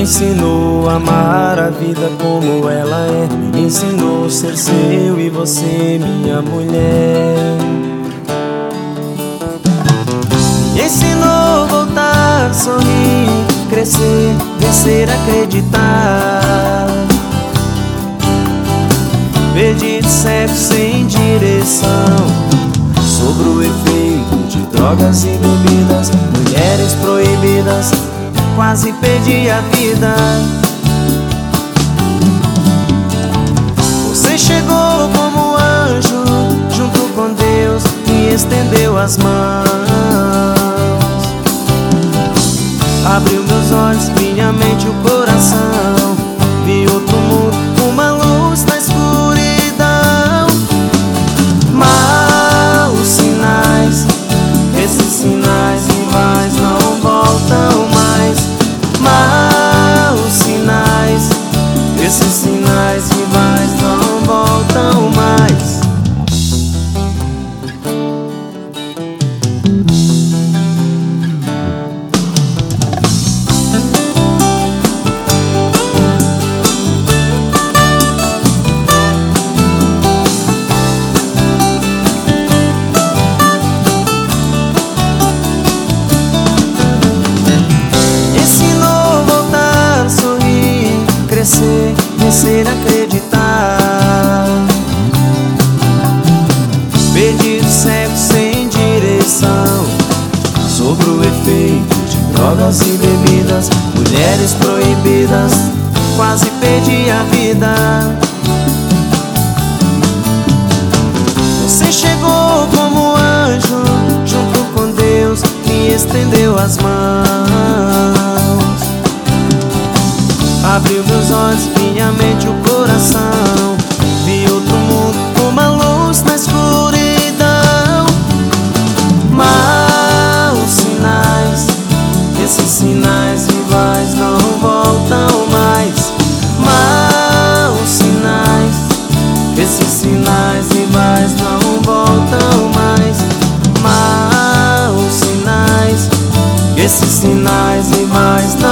ensinou a amar a vida como ela é. Me ensinou a ser seu e você minha mulher. Me ensinou a voltar, sorrir, crescer, vencer, acreditar. Perdido, cego, sem direção, sobre o efeito de drogas e bebidas, mulheres proibidas, quase perdi a vida. Você chegou como anjo, junto com Deus, e estendeu as mãos. Abriu meus olhos, minha mente, o coração. Vi outro mundo, uma luz na escuridão. Maus sinais, esses sinais rivais não voltam mais. Maus sinais, esses sinais rivais não voltam mais. Crescer, vencer, acreditar. Perdido, cego, sem direção, sobre o efeito de drogas e bebidas, mulheres proibidas, quase perdi a vida. Você chegou como anjo, junto com Deus, e estendeu as mãos. Abriu meus olhos, minha mente, o coração. Vi outro mundo, uma luz na escuridão. Maus sinais, esses sinais rivais não voltam mais. Maus sinais, esses sinais rivais não voltam mais. Maus sinais, esses sinais rivais